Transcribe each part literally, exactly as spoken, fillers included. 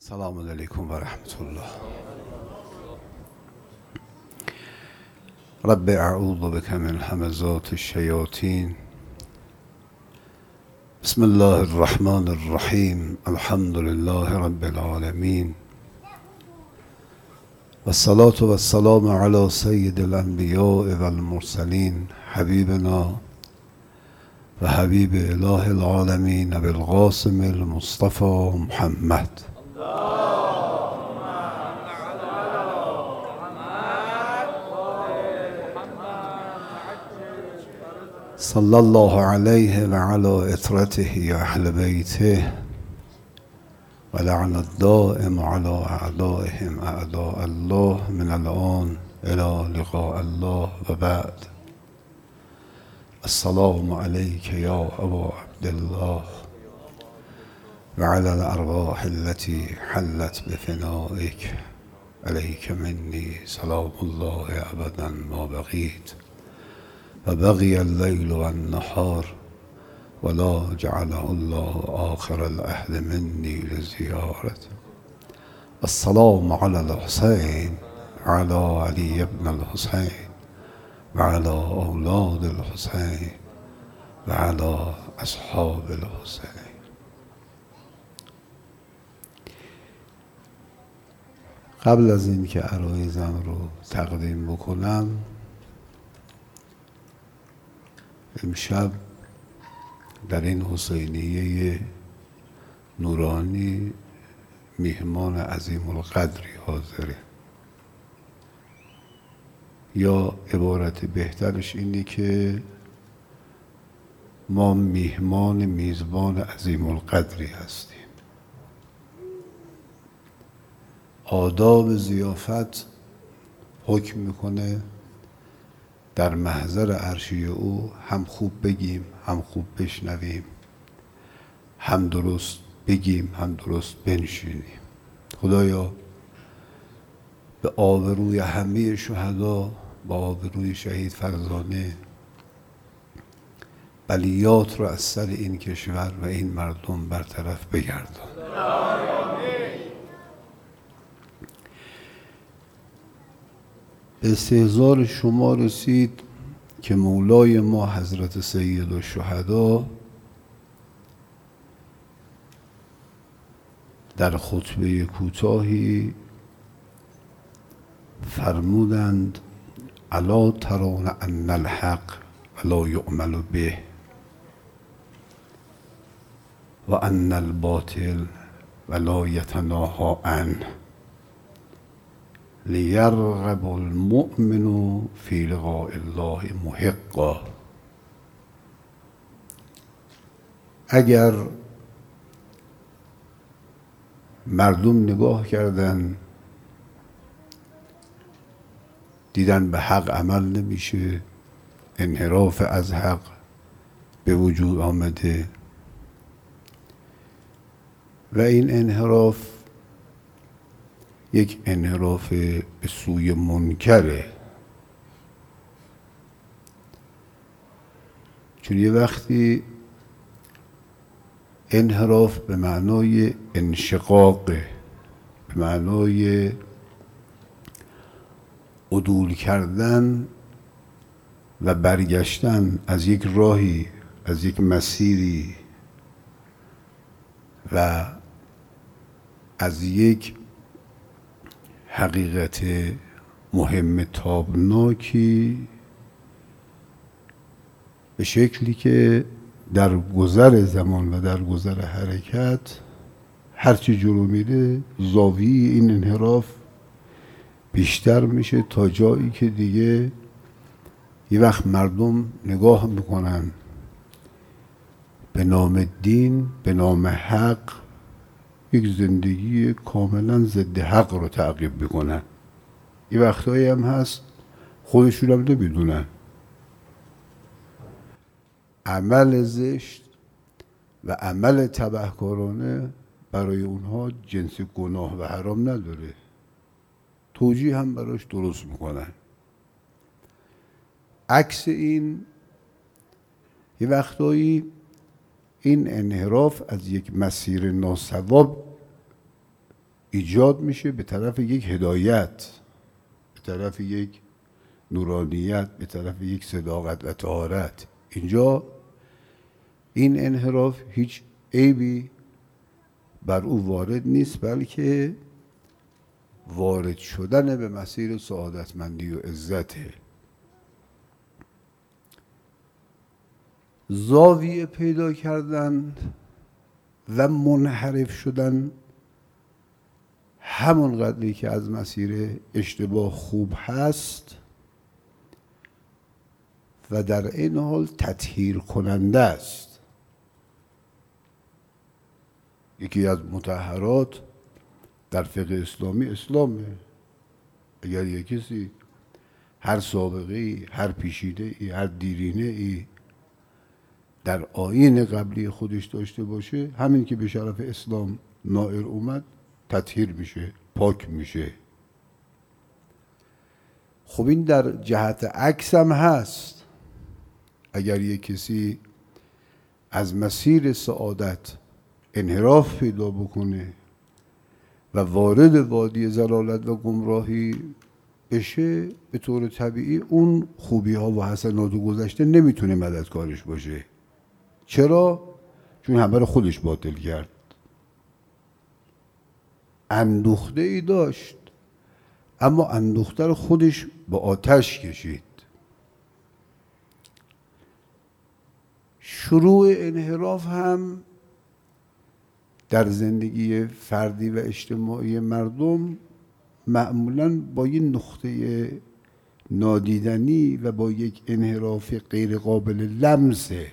السلام علیکم و رحمت الله. رب اعوذ بک من همزات الشیاطین. بسم الله الرحمن الرحیم. الحمد لله رب العالمین و الصلاة و السلام علی سید الانبیاء و المرسلین حبیبنا و حبیب اله العالمین ابی القاسم المصطفى محمد صلی الله علیه و علی اطرته و اهل بیته و لعن الدائم علی اعدائهم اعداء الله من الان الی لقاء الله و بعد. السلام علیک یا ابا عبدالله و علی الارواح التي حلت بفنائک علیک منی سلام الله ابدا ما بقیت و بقی اللیل و النهار ولا جعله الله آخر العهد منی لزیارت. السلام علی الحسین علی علی ابن الحسین و علی اولاد الحسین و علی اصحاب الحسین. قبل از این که عرایزم رو تقدیم بکنم، امشب در این حسینیه نورانی میهمان عظیم القدری حاضره، یا عبارت بهترش اینه که ما میهمان میزبان عظیم القدری هستیم. آداب ضیافت حکم میکنه در محضر عرشی او هم خوب بگیم هم خوب بشنویم، هم درست بگیم هم درست بنشینیم. خدایا به آبروی همه شهدا، به آبروی شهید فرزانه، بلیات رو از سر این کشور و این مردم برطرف بگردان. به استحضار شما رسید که مولای ما حضرت سید الشهدا در خطبه کوتاهی فرمودند: الا ترون ان الحق ولا یعمل به و ان الباطل ولا یتناهی عنه لیرغب المؤمن فی لقاء الله محقا. اگر مردم نگاه کردن دیدن به حق عمل نمیشه، انحراف از حق به وجود آمده و این انحراف یک انحراف به سوی منکره، چون یه وقتی انحراف به معنای انشقاق، به معنای عدول کردن و برگشتن از یک راهی، از یک مسیری و از یک حقیقت مهم تابناکی، به شکلی که در گذر زمان و در گذر حرکت هرچی جلو میره زاویه این انحراف بیشتر میشه تا جایی که دیگه یه وقت مردم نگاه میکنن به نام دین، به نام حق، یک زندگی کاملا ضد حق رو تعقیب میکنن. یه وقتایی هم هست خودشون هم نمیدونن عمل زشت و عمل تبهکارانه برای اونها جنس گناه و حرام نداره، توجیه هم براش درست میکنن. عکس این یه وقتایی این انحراف از یک مسیر ناصواب ایجاد میشه به طرف یک هدایت، به طرف یک نورانیت، به طرف یک صداقت و طهارت. اینجا این انحراف هیچ عیبی بر او وارد نیست، بلکه وارد شدن به مسیر سعادتمندی و عزته. زاویه پیدا کردن و منحرف شدن همون قدری که از مسیر اشتباه خوب هست و در این حال تطهیر کننده است. یکی از مطهرات در فقه اسلامی اسلامه. اگر یک کسی هر سابقه ای، هر پیشینه ای، هر دیرینه ای در آیین قبلی خودش داشته باشه، همین که به شرف اسلام نائل اومد تطهیر میشه، پاک میشه. خب این در جهت عکس هم هست. اگر یک کسی از مسیر سعادت انحراف پیدا بکنه و وارد وادی ضلالت و گمراهی بشه، به طور طبیعی اون خوبی ها و حسنات گذشته نمیتونه مددکارش باشه. چرا؟ چون همه رو خودش باطل کرد. اندوخته ای داشت، اما اندوخته رو خودش با آتش کشید. شروع انحراف هم در زندگی فردی و اجتماعی مردم معمولاً با یک نقطه نادیدنی و با یک انحراف غیر قابل لمسه.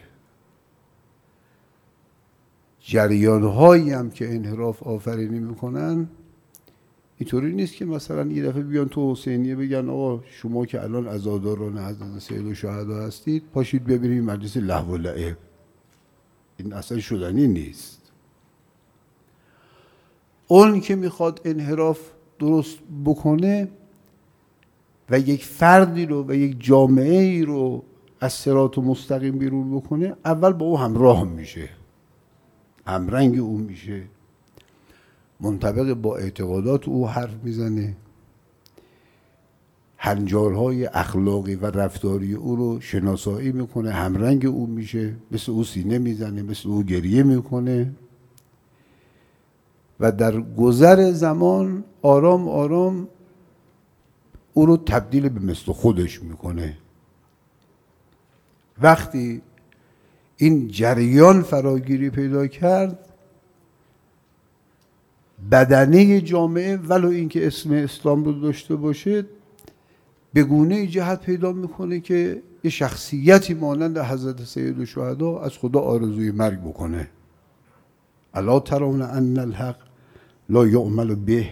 جریان‌هایی هم که انحراف آفرینی میکنن اینطوری نیست که مثلا یه دفعه بیان تو حسینیه بگن آقا شما که الان عزاداران حضرت سیدالشهدا هستید پاشید ببینید مجلس لهو و لعب. این اصلا شدنی نیست. اون که میخواد انحراف درست بکنه و یک فردی رو و یک جامعه ای رو از صراط مستقیم بیرون بکنه، اول با او همراه میشه، همرنگ او میشه، منطبق با اعتقادات او حرف میزنه، هنجارهای اخلاقی و رفتاری او رو شناسایی میکنه، همرنگ او میشه، مثل او سینه میزنه، مثل او گریه میکنه و در گذر زمان آرام آرام او رو تبدیل به مثل خودش میکنه. وقتی این جریان فراگیری پیدا کرد، بدنه جامعه ولو اینکه اسم اسلام رو داشته باشه به گونه جهت پیدا میکنه که یه شخصیتی مانند حضرت سیدالشهدا از خدا آرزوی مرگ بکنه. الا ترون ان الحق لا یعمل به.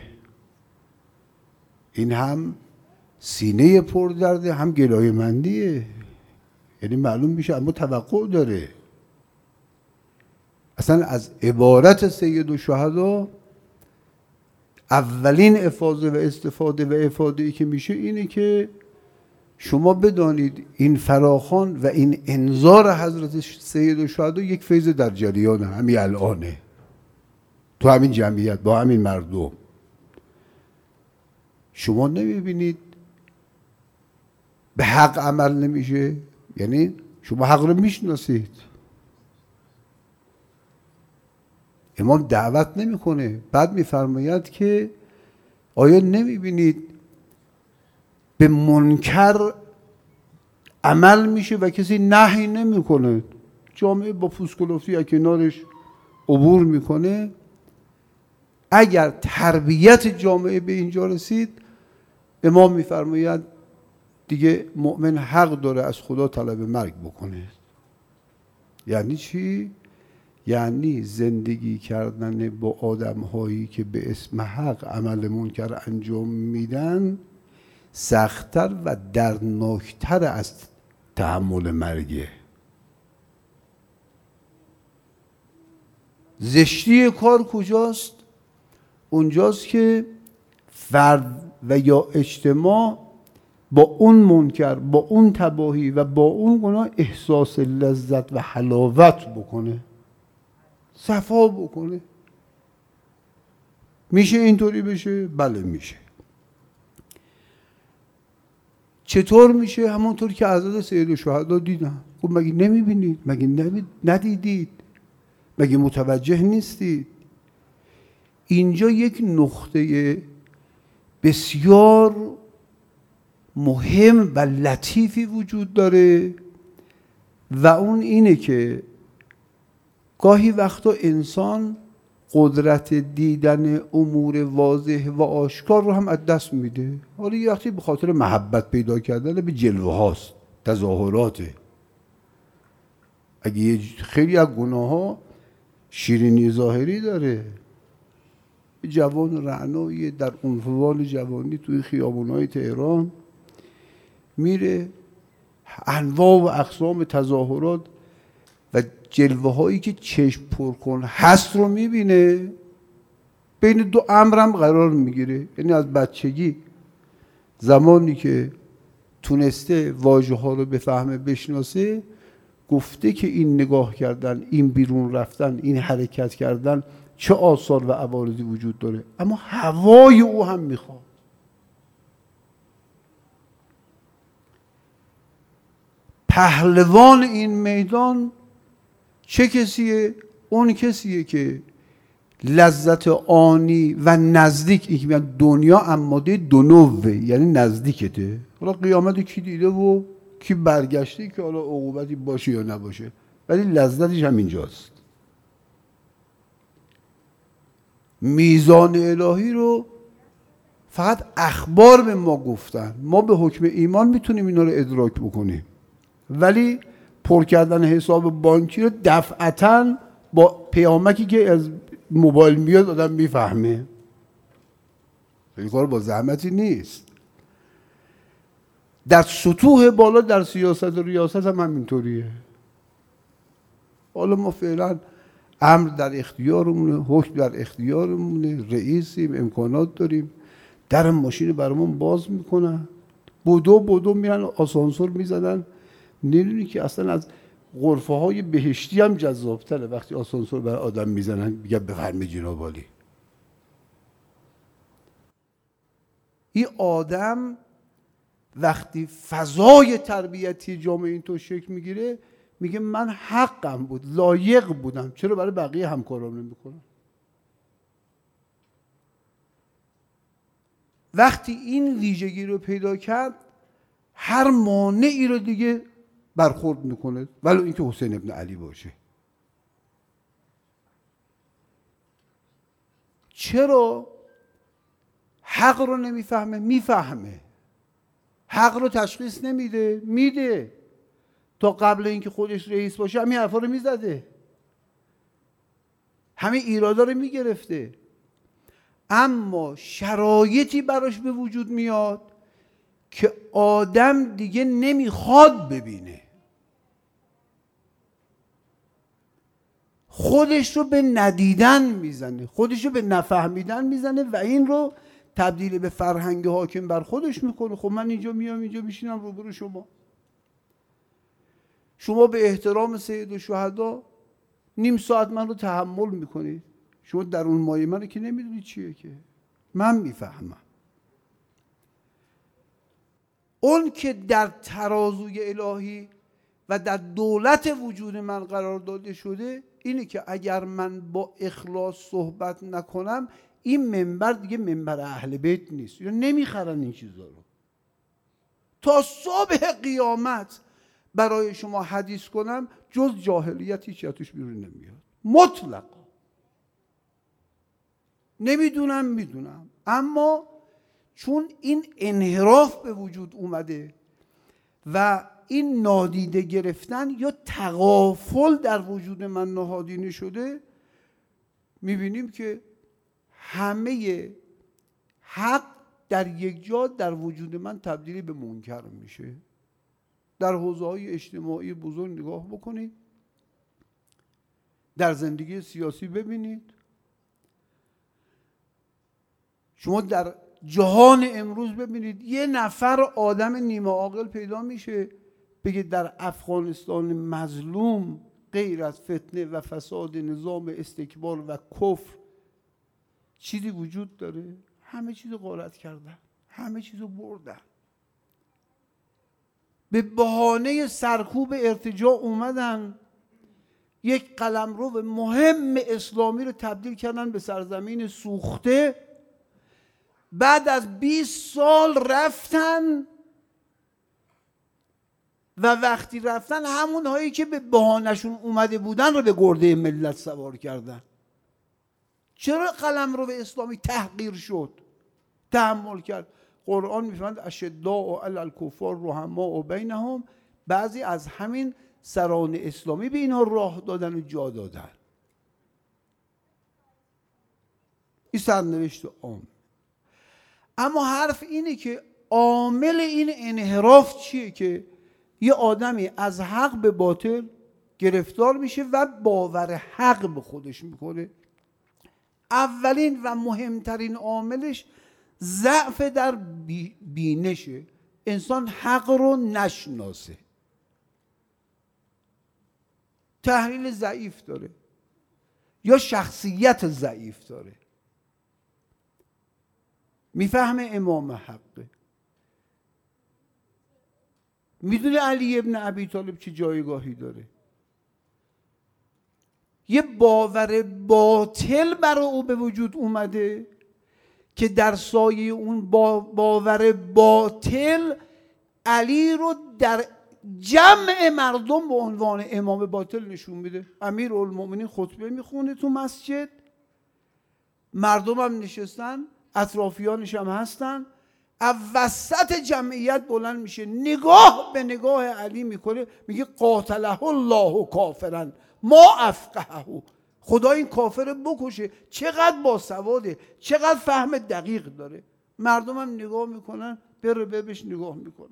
این هم سینه پر درده، هم گلایه مندیه. یعنی معلوم میشه اما توقع داره. اصلا از عبارت سیدالشهدا اولین افاضه و استفاده و افاده‌ای که میشه اینه که شما بدانید این فراخوان و این انذار حضرت سیدالشهدا یک فیض در جریانه، همین الانه، تو همین جمعیت با همین مردم. شما نمیبینید به حق عمل نمیشه؟ یعنی شما حق رو میشناسید، امام دعوت نمیکنه، بعد میفرماید که آیا نمیبینید به منکر عمل میشه و کسی نهی نمیکنه؟ جامعه با پوسکلفتی از کنارش عبور میکنه. اگر تربیت جامعه به اینجا رسید، امام میفرماید دیگه مؤمن حق داره از خدا طلب مرگ بکنه. یعنی چی؟ یعنی زندگی کردن با آدم هایی که به اسم حق عمل منکر انجام میدن سخت‌تر و دردناکتر از تحمل مرگه. زشتی کار کجاست؟ اونجاست که فرد و یا اجتماع با اون منکر، با اون تباهی و با اون گناه احساس لذت و حلاوت بکنه، صفا بکنه. میشه اینطوری بشه؟ بله میشه. چطور میشه؟ همونطور که حضرت سید الشهدا دیدن. خب مگه نمیبینید؟ مگه نمی... ندیدید؟ مگه متوجه نیستید؟ اینجا یک نقطه بسیار مهم و لطیفی وجود داره و اون اینه که گاهی وقتا انسان قدرت دیدن امور واضح و آشکار رو هم از دست میده. حالا یه وقتی به خاطر محبت پیدا کردن به جلوه هاست، تظاهراته. اگه خیلی از گناه ها شیرینی ظاهری داره. جوان رعنایی در عنفوان جوانی توی خیابونای تهران میره، انواع و اقسام تظاهرات و جلوه هایی که چشم پر کن هست رو میبینه، بین دو امرم قرار میگیره. یعنی از بچگی زمانی که تونسته واژه ها رو بفهمه بشناسه، گفته که این نگاه کردن، این بیرون رفتن، این حرکت کردن چه آثار و عوارضی وجود داره، اما هوای او هم میخواد. پهلوان این میدان چه کسیه؟ اون کسیه که لذت آنی و نزدیک، این که دنیا اماده دنوه، یعنی نزدیکته. حالا قیامت کی دیده و کی برگشته که حالا عقوبتی باشه یا نباشه، ولی لذتش هم اینجاست. میزان الهی رو فقط اخبار به ما گفتن، ما به حکم ایمان میتونیم اینا رو ادراک بکنیم، ولی پر کردن حساب بانکی رو دفعتاً با پیامکی که از موبایل میاد آدم میفهمه. این کار با زحمتی نیست. در سطوح بالا در سیاست و ریاست هم همینطوریه. حالا ما فعلا امر در اختیارمونه، حکم در اختیارمونه، رئیسیم، امکانات داریم، در ماشین برامون باز میکنن، بدو بدو میرن آسانسور میزدن. نمیدونی که اصلا از غرفه های بهشتی هم جذابتره وقتی آسانسور برای آدم میزنن میگن بفرمایید جناب عالی. این آدم وقتی فضای تربیتی جامعه اینطور شکل میگیره میگه من حقم بود، لایق بودم، چرا برای بقیه همکارام نمیکنم؟ وقتی این ویژگی رو پیدا کرد هر مانعی رو دیگه برخورد میکنه، ولو اینکه حسین ابن علی باشه. چرا؟ حق رو نمیفهمه؟ میفهمه. حق رو تشخیص نمیده؟ میده. تا قبل اینکه خودش رئیس باشه همین حرفا رو میزده، همین ایرادا رو میگرفته، اما شرایطی براش به وجود میاد که آدم دیگه نمیخواد ببینه. خودش رو به ندیدن میزنه، خودش رو به نفهمیدن میزنه و این رو تبدیل به فرهنگ حاکم بر خودش میکنه. خب من اینجا میام اینجا میشینم روبرو شما، شما به احترام سید الشهدا نیم ساعت من رو تحمل میکنید، شما در اون مایه من رو که نمیدونید چیه، که من میفهمم. اون که در ترازوی الهی و در دولت وجود من قرار داده شده اینه که اگر من با اخلاص صحبت نکنم این منبر دیگه منبر اهل بیت نیست، یا نمیخرن این چیزا رو. تا صبح قیامت برای شما حدیث کنم جز جاهلیت هیچ توش بیرون نمیاد، مطلقا. نمیدونم میدونم، اما چون این انحراف به وجود اومده و این نادیده گرفتن یا تغافل در وجود من نهادینه شده، میبینیم که همه حق در یک جا در وجود من تبدیل به منکر میشه. در حوزه‌های اجتماعی بزرگ نگاه بکنید، در زندگی سیاسی ببینید، شما در جهان امروز ببینید یه نفر آدم نیمه عاقل پیدا میشه بگه در افغانستان مظلوم غیر از فتنه و فساد نظام استکبار و کفر چیزی وجود داره؟ همه چیزو غارت کردن، همه چیزو بردن. به بهانه سرکوب ارتجاع اومدن یک قلمرو مهم اسلامی رو تبدیل کردن به سرزمین سوخته. بعد از بیست سال رفتن و وقتی رفتن همون هایی که به بهانه‌شون اومده بودن رو به گرده ملت سوار کردن. چرا قلمرو اسلامی تحقیر شد؟ تحمل کرد. قرآن میفرماید اشداء علی الکفار رحماء بینهم. بعضی از همین سران اسلامی به اینها راه دادن و جا دادن. این سرنوشت عام. اما حرف اینه که عامل این انحراف چیه؟ که یه آدمی از حق به باطل گرفتار میشه و باور حق به خودش میکنه. اولین و مهمترین عاملش ضعف در بینشه. انسان حق رو نشناسه، تحلیل ضعیف داره یا شخصیت ضعیف داره. میفهمه امام حقه، میدونه علی ابن ابی طالب چه جایگاهی داره. یه باور باطل برای او به وجود اومده که در سایه اون با باور باطل علی رو در جمع مردم به عنوان امام باطل نشون میده. امیرالمومنین خطبه میخونه تو مسجد، مردم هم نشستن، اطرافیانش هم هستن، وسط جمعیت بلند میشه، نگاه به نگاه علی میکنه، میگه قاتله الله کافرن ما افقهه. خدا این کافر بکشه، چقدر باسواده، چقدر فهم دقیق داره. مردم هم نگاه میکنن، بره بهش نگاه میکنن.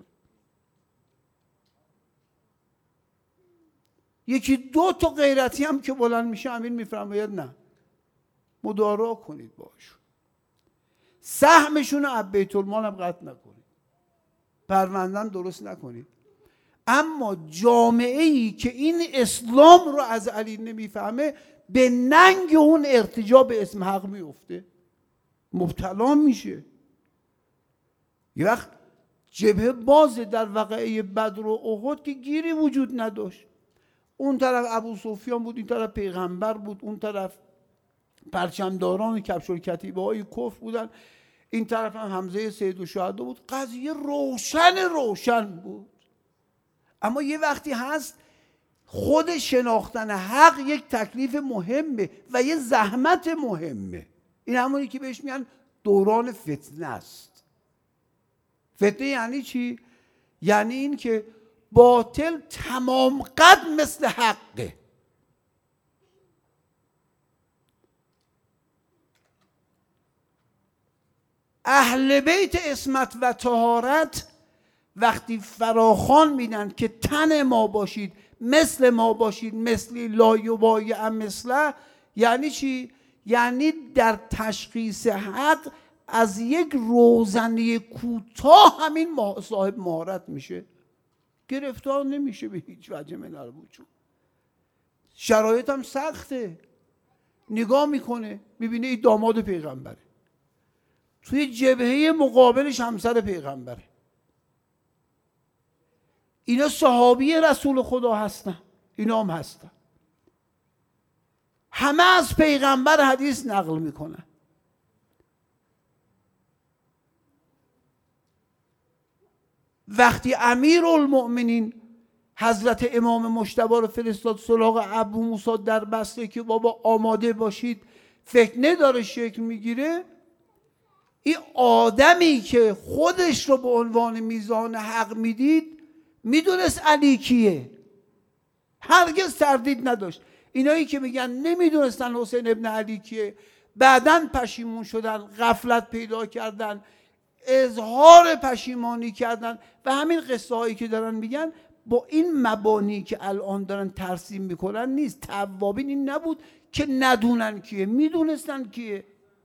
یکی دو تا غیرتی هم که بلند میشه، امیر میفرماید نه، مدارا کنید باشون، سهمشون رو از بیت المال هم قطع نکنید، پروندن درست نکنید. اما جامعه ای که این اسلام رو از علی نمیفهمه، به ننگ اون ارتجاع به اسم حق میفته، مبتلا میشه. یه وقت جبهه بازه. در واقعه بدر و احد که گیری وجود نداشت. اون طرف ابو سفیان بود، این طرف پیغمبر بود، اون طرف پرچمداران کفش‌الکتیبه های کفر بودن، این طرف هم حمزه سید الشهدا بود. قضیه روشن روشن بود. اما یه وقتی هست خود شناختن حق یک تکلیف مهمه و یه زحمت مهمه. این همونی که بهش میگن دوران فتنه است. فتنه یعنی چی؟ یعنی این که باطل تمام قد مثل حقه. اهل بیت عصمت و طهارت وقتی فراخوان میدن که تن ما باشید، مثل ما باشید، مثلی لا یبایع مثله، یعنی چی؟ یعنی در تشخیص حق از یک روزنه کوتاه همین صاحب مهارت میشه، گرفتار نمیشه به هیچ وجه من الوجود. شرایط هم سخته. نگاه میکنه میبینه این داماد پیغمبره، توی جبهه مقابلش همسر پیغمبره، اینا صحابی رسول خدا هستن، اینا هم هستن، همه از پیغمبر حدیث نقل میکنن. وقتی امیرالمؤمنین حضرت امام مجتبی رو فرستاد سراغ ابو موسی در بصره که بابا آماده باشید فتنه داره شکل میگیره، این آدمی که خودش رو به عنوان میزان حق میدید میدونست علی کیه، هرگز تردید نداشت. اینایی که میگن نمیدونستن حسین ابن علی کیه، بعداً پشیمون شدن، غفلت پیدا کردن، اظهار پشیمانی کردن و همین قصه هایی که دارن میگن با این مبانی که الان دارن ترسیم میکنن نیست. توابین این نبود که ندونن کیه، میدونستن کیه.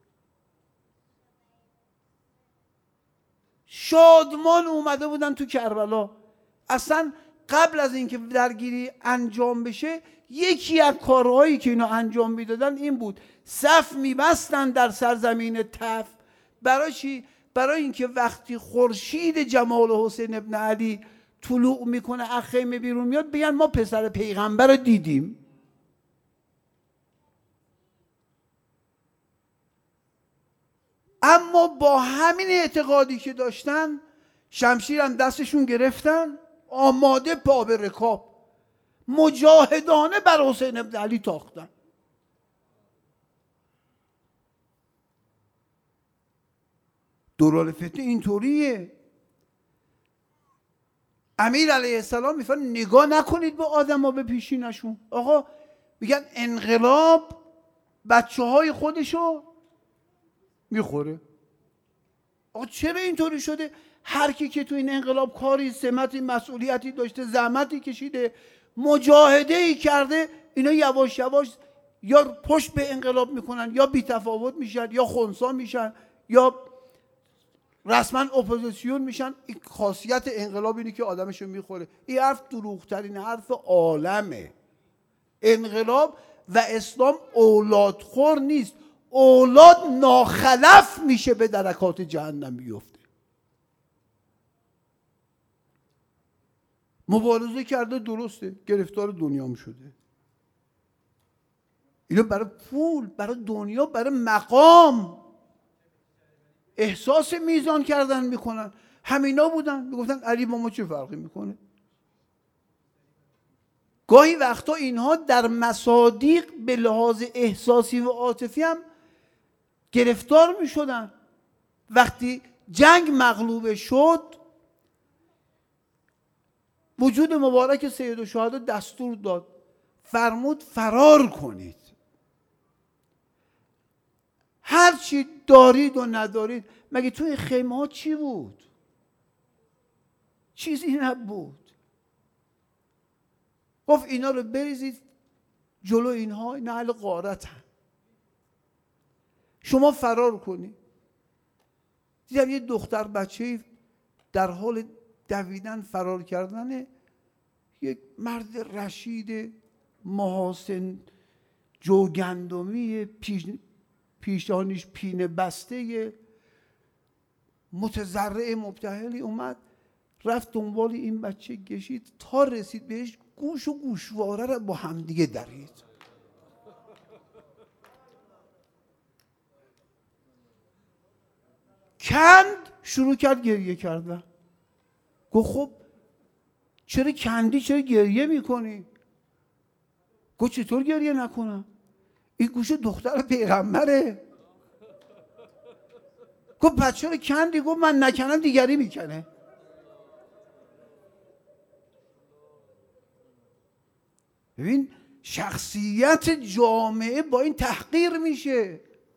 شادمان اومده بودن تو کربلا، اصلا قبل از اینکه درگیری انجام بشه یکی از کارهایی که اینا انجام میدادن این بود، صف میبستن در سرزمین تف. برای چی؟ برای اینکه وقتی خورشید جمال حسین ابن علی طلوع میکنه از خیمه بیرون میاد، بگن ما پسر پیغمبر رو دیدیم. اما با همین اعتقادی که داشتن، شمشیر هم دستشون گرفتن، آماده پا به رکاب، مجاهدانه بر حسین ابن علی تاختن. دوران فتنه اینطوریه. امیر علیه السلام میفرماید نگاه نکنید به آدم ها به پیشینشون. آقا میگن انقلاب بچه های خودشو میخوره. آقا چرا اینطوری شده؟ هر کی که تو این انقلاب کاری، سمتی، مسئولیتی داشته، زحمتی کشیده، مجاهده ای کرده، اینا یواش یواش یا پشت به انقلاب میکنن، یا بی تفاوت میشن، یا خنثی میشن، یا رسما اپوزیسیون میشن. این خاصیت انقلاب اینه که آدمشو میخوره. این حرف دروغترین حرف عالمه. انقلاب و اسلام اولادخور نیست. اولاد ناخلف میشه به درکات جهنم بیفته. مبارزه کرده درسته، گرفتار دنیام شده. اینا برای پول، برای دنیا، برای مقام احساس میزان کردن میکنن. همینا بودن میگفتن علی با ما چه فرقی میکنه. گاهی وقتا اینها در مصادیق به لحاظ احساسی و عاطفی هم گرفتار میشدن. وقتی جنگ مغلوب شد، وجود مبارک سید الشهدا دستور داد، فرمود فرار کنید. هر چی دارید و ندارید. مگه توی خیمه ها چی بود؟ چیزی نبود. گفت اینا رو بریزید جلو اینها، اینا اهل غارتن، شما فرار کنید. دیدم یه دختر بچه‌ای در حال دویدن، فرار کردن، یک مرد رشید محاسن جوگندمی، پیش پیشانیش پینه بسته، متضرع مبتهلی اومد، رفت دنبال این بچه گشید تا رسید بهش، گوش و گوشواره را با همدیگه درید. کند، شروع کرد گریه کردن. گفت خب چرا کندی، چرا گریه میکنی؟ گفت چطور گریه نکنم؟ این گوش دختر پیغمبره. گفت پس چرا کندی؟ گفت من نکنم دیگری میکنه. ببین شخصیت جامعه با این تحقیر میشه.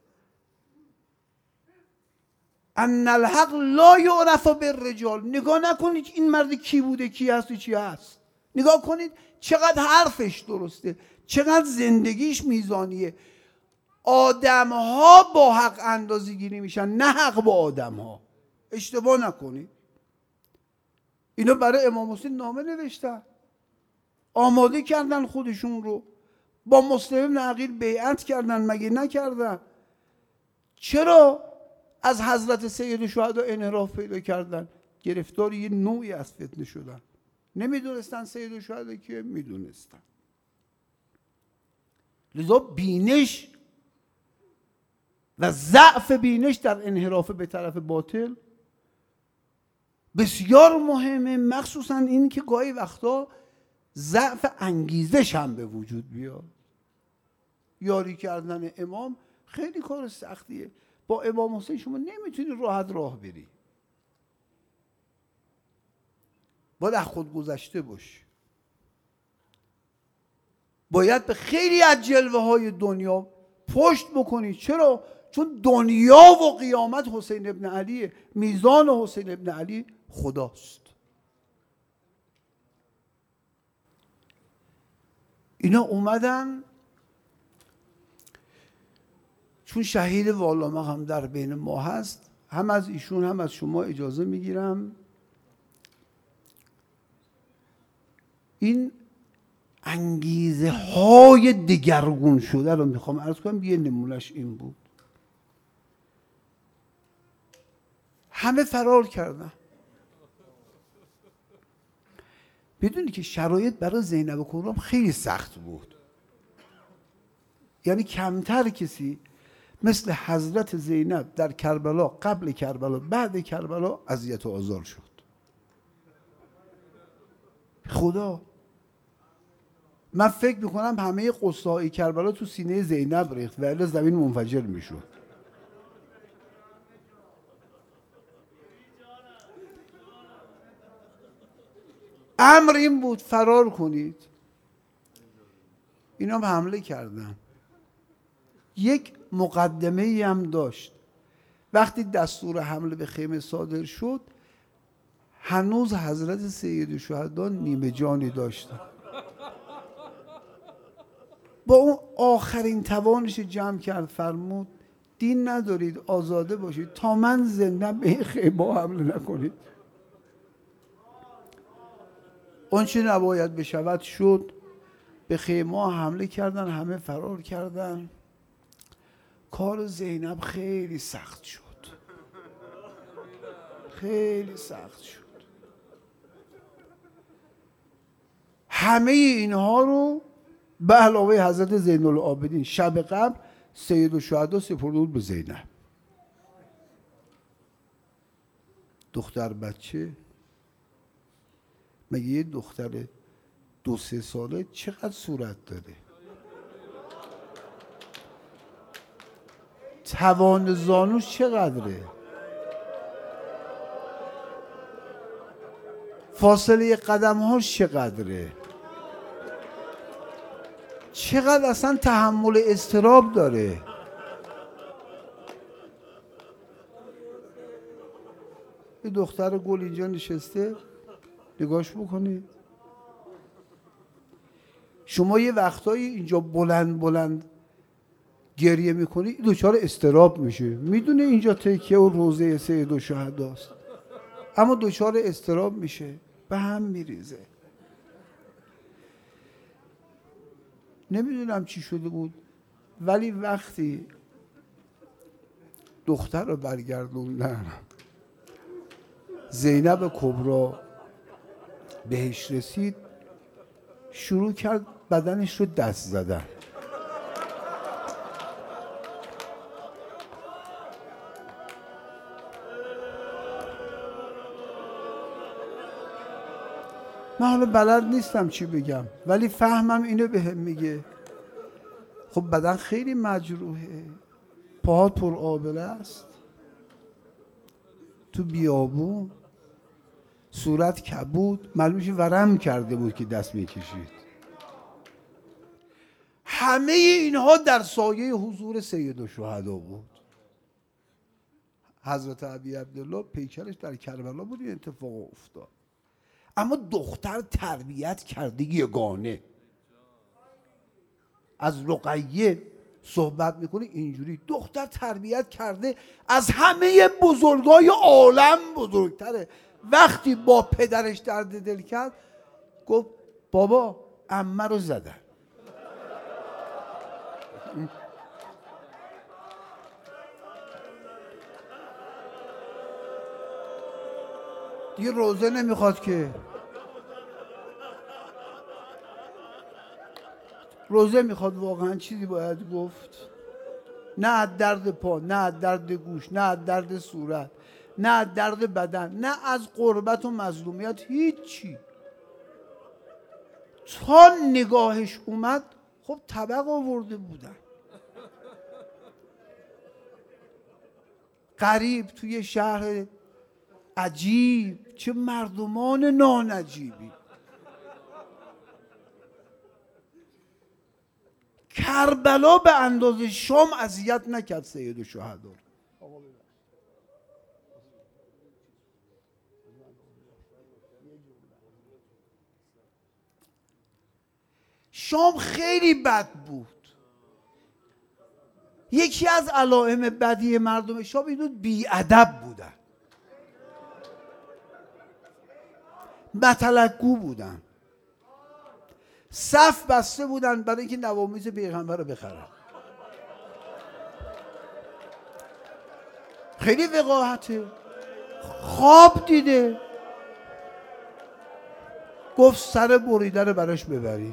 ان الحق لا یعرف بالرجال. نگاه نکنید این مرد کی بوده، کی هست و چی هست. نگاه کنید چقدر حرفش درسته، چقدر زندگیش میزانیه. آدم ها با حق اندازه گیری میشن، نه حق با آدم ها. اشتباه نکنید. اینا برای امام حسین نامه نوشتن، آماده کردن خودشون رو، با مسلم بن عقیل بیعت کردن، مگه نکردن؟ چرا از حضرت سید شهدا انحراف پیدا کردن؟ گرفتار یه نوعی از فتنه شدن. نمیدونستن سید شهدا که میدونستن. لذا بینش و ضعف بینش در انحراف به طرف باطل بسیار مهمه. مخصوصا این که گاهی وقتا ضعف انگیزش هم به وجود بیاد. یاری کردن امام خیلی کار سختیه. با امام حسین شما نمیتونی راحت راه بری. باید از خود گذشته باشی. باید به خیلی از جلوه های دنیا پشت بکنی. چرا؟ چون دنیا و قیامت حسین ابن علیه. میزان حسین ابن علی خداست. اینا اومدن، چون شهید والامق هم در بین ما هست، هم از ایشون هم از شما اجازه میگیرم. این انگیزه های دگرگون شده رو میخوام عرض کنم. یه نمونهش این بود. همه فرار کردن. بدونی که شرایط برای زینب کبرا خیلی سخت بود. یعنی کمتر کسی مثل حضرت زینب در کربلا، قبل کربلا، بعد کربلا اذیت و آزار شد. خدا من فکر میکنم همه قصه های کربلا تو سینه زینب ریخت و الا زمین منفجر میشد. امر این بود فرار کنید. اینا هم حمله کردن. یک مقدمه ای هم داشت. وقتی دستور حمله به خیمه صادر شد هنوز حضرت سید شهدا نیمه جانی داشتن. با اون آخرین توانش جمع کرد فرمود دین ندارید، آزاده باشید، تا من زنده به این خیمه حمله نکنید. اون چی نباید بشود شد. به خیمه حمله کردن، همه فرار کردن. کار زینب خیلی سخت شد. خیلی سخت شد. همه اینها رو به علاوه حضرت زین العابدین شب قبل سید الشهدا سپرده بود به زینب. دختر بچه، مگه یه دختر دو سه ساله چقدر صورت داره؟ توان زانوش چقدره؟ فاصله قدمهاش چقدره؟ چقدر اصلا تحمل اضطراب داره؟ یه دختر گل اینجا نشسته، نگاش بکنید. شما یه وقتایی اینجا بلند بلند گریه میکنی دچار اضطراب میشه. میدونه اینجا تکیه و روضه سید الشهداست، اما دچار اضطراب میشه، به هم میریزه. نمیدونم چی شده بود، ولی وقتی دختر رو برگردوندن زینب کبرا بهش رسید، شروع کرد بدنش رو دست زدن. من حالا بلد نیستم چی بگم، ولی فهمم اینو بهم میگه. خب بدن خیلی مجروحه، پاهات پر آبله است، تو بیابون، صورت کبود، معلومش ورم کرده بود که دست میکشید. همه اینها در سایه حضور سید الشهدا بود. حضرت ابی عبدالله پیکرش در کربلا بود، این اتفاق افتاد. اما دختر تربیت کرده یگانه. از رقیه صحبت میکنه اینجوری، دختر تربیت کرده از همه بزرگای عالم بزرگتره. وقتی با پدرش درد دل کرد گفت بابا عمه رو زدن. دیگه روزه نمیخواد که. روزه میخواد واقعا چیزی باید گفت. نه از درد پا، نه از درد گوش، نه از درد صورت، نه از درد بدن، نه از غربت و مظلومیت، هیچی. تا نگاهش اومد خب طبق آورده بودن. غریب توی شهر عجیب، چه مردمان نانجیبی. کربلا به اندازه شام اذیت نکرد سید الشهدا. شام خیلی بد بود. یکی از علائم بدی مردم شام این بود بی‌ادب بودن، مطلق‌گو بودن. صف بسته بودن برای اینکه نوامیز پیغمبر رو بخرن. خیلی وقاحته. خواب دیده، گفت سر بریده رو براش ببری.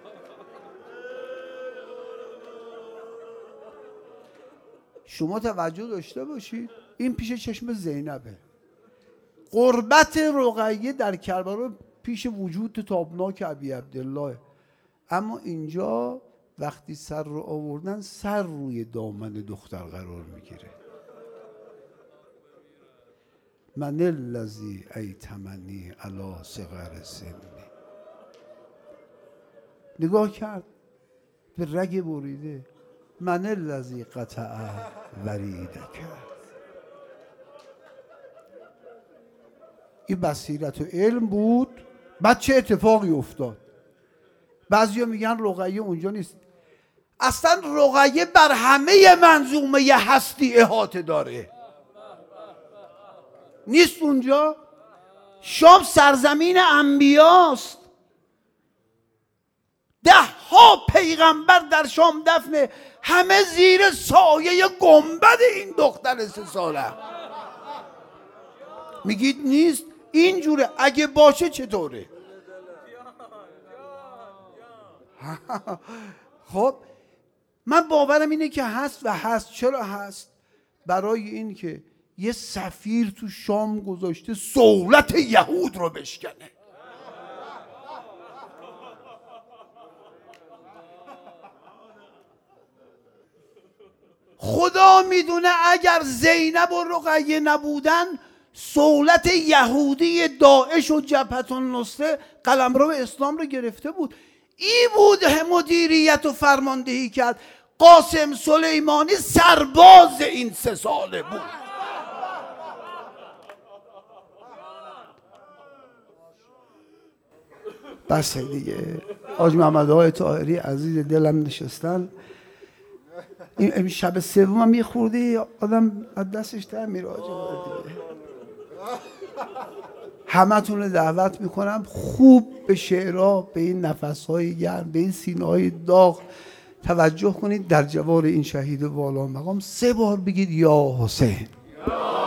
شما توجه داشته باشید، این پیش چشم زینبه. قربت رقیه در کربلا پیش وجود تابناک ابی عبدالله، اما اینجا وقتی سر رو آوردن سر روی دامن دختر قرار میگیره. من الذی ایتمنی علی صغر سنی. نگاه کرد به رگ بریده. من الذی قطع وریدک. این بصیرت و علم بود. بعد چه اتفاقی افتاد؟ بعضیا میگن رقیه اونجا نیست. اصلا رقیه بر همه منظومه هستی احاطه داره، نیست اونجا. شام سرزمین انبیاست. ده ها پیغمبر در شام دفنه، همه زیر سایه گنبد این دختر سه ساله. میگید نیست؟ اینجوره. اگه باشه چطوره؟ خب من باورم اینه که هست و هست. چرا هست؟ برای این که یه سفیر تو شام گذاشته صولت یهود رو بشکنه. خدا میدونه اگر زینب و رقیه نبودن، صولت یهودی داعش و جبهة النصره قلمرو اسلام رو گرفته بود. این بود مدیریت و فرماندهی کرد. قاسم سلیمانی سرباز این سه ساله بود. بس دیگه. حاج محمد آقای طاهری عزیز دلم نشستن. این شب سوم هم یه خورده آدم از دستش در میره. همه تون رو دعوت میکنم خوب به شعرها، به این نفسهای گرم، به این سینه‌های داغ توجه کنید. در جوار این شهید والا مقام سه بار بگید یا حسین.